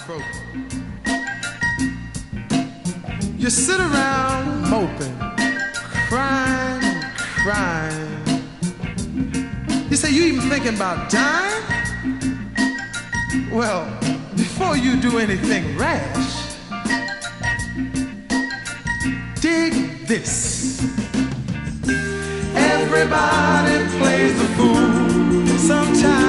heartbroken. You sit around moping, crying and crying. You say you even thinking about dying? Well, before you do anything rash, dig this. Everybody plays the fool sometimes.